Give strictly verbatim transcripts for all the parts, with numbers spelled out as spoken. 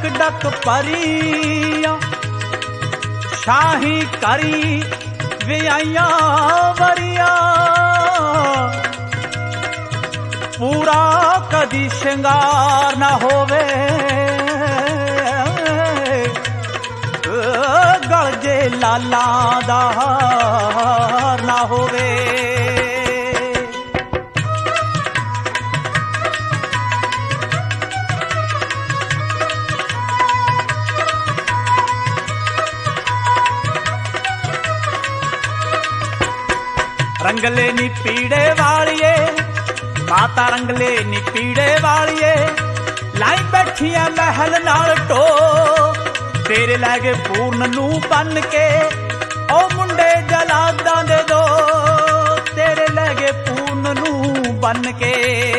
Duck परियां शाही करी विआइयां वरिया पूरा कदी श्रृंगार ना होवे गल जे लाला दा हार ना होवे रंगले नी पीड़े वालिए माता रंगले नी पीड़े वालिए लाई बैठिया महल नाल टो तेरे लैगे पूर्ण नू बन के ओ मुंडे जलादां दे दो तेरे लैगे पूर्ण नू बन के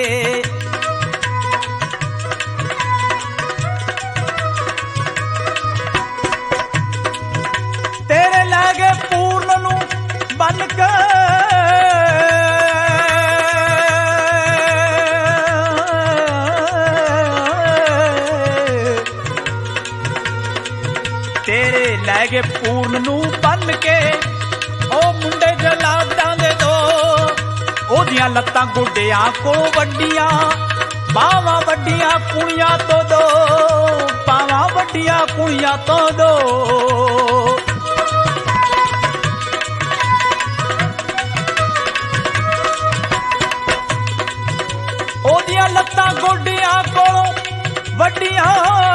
तेरे लैगे पूर्ण नू बन के तेरे लैगे पूर्ण नू बन के ओ मुंडे जलादां दे दो ओदियां लत्तां गोड्डियां कोलों वड्डियां बावां वड्डियां कुड़ियां तो दो बावां वड्डियां कुड़ियां तो दो ओदियां लत्तां गोड्डियां कोलों वड्डियां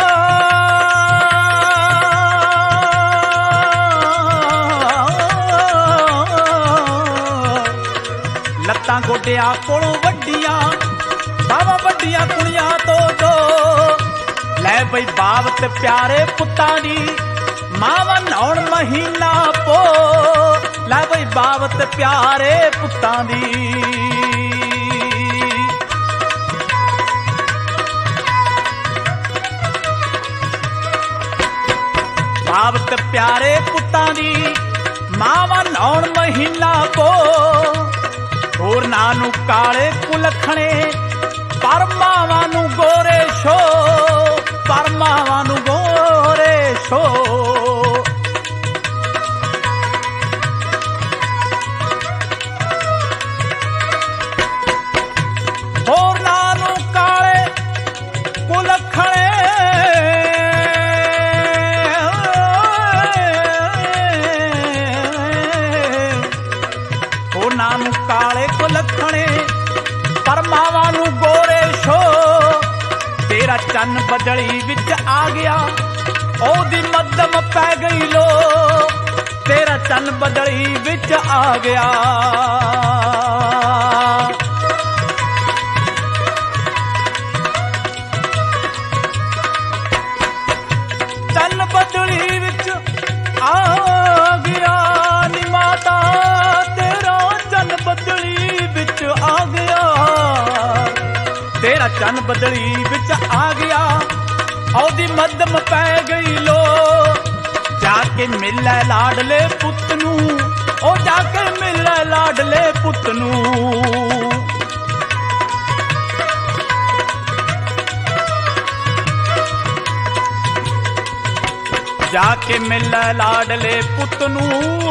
लत्तां गोड्डियां कोलों वड्डियां बावां वड्डियां कुड़ियां तो दो लै बई बावत प्यारे पुत्तां दी मावां नौण महीना पो लै बई बावत प्यारे पुत्तां दी बावत प्यारे पुत्तां दी मावां नौण महीना पो होर नानू काले कुलखणे पर मावां नू गोरे शो पर मावां नू गोरे शो होर नानू काले कुलखणे होर नानू काले कुलखणे पर मावां नू गोरे शो तेरा चन्न बदली विच आ गया ओदी मध्यम पै गई लो तेरा चन्न बदली विच आ गया चन्न बदली विच आ गया नी माता तेरा चन्न बदली विच आ गया तेरा चन्न बदली विच आ गया औदी मध्यम पै गई लो जाके मिले लाडले पुत नू ओ जाके मिले लाडले पुत नू जाके मिले लाडले पुत नू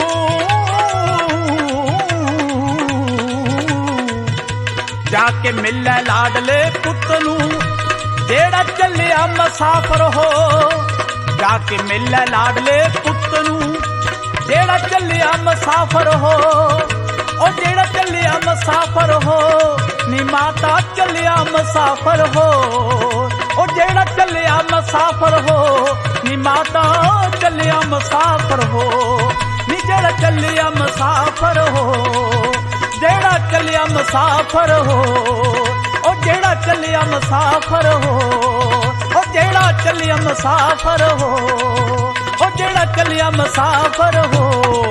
जाके मिले लाडले पुत नू जेड़ा चलिया मुसाफर हो जाके मिले लाडले पुत नू जेड़ा चलिया मुसाफर हो ओ जेड़ा चलिया मुसाफर हो नी माता चलिया मुसाफर हो ओ जेड़ा चलिया मुसाफर हो नी माता चलिया मुसाफर हो नी जेड़ा चलिया मुसाफर हो जेड़ा चलिया मुसाफर हो ओ जेड़ा चलिया मुसाफर हो ओ जेड़ा चलिया मुसाफर हो ओ जेड़ा चलिया मुसाफर हो।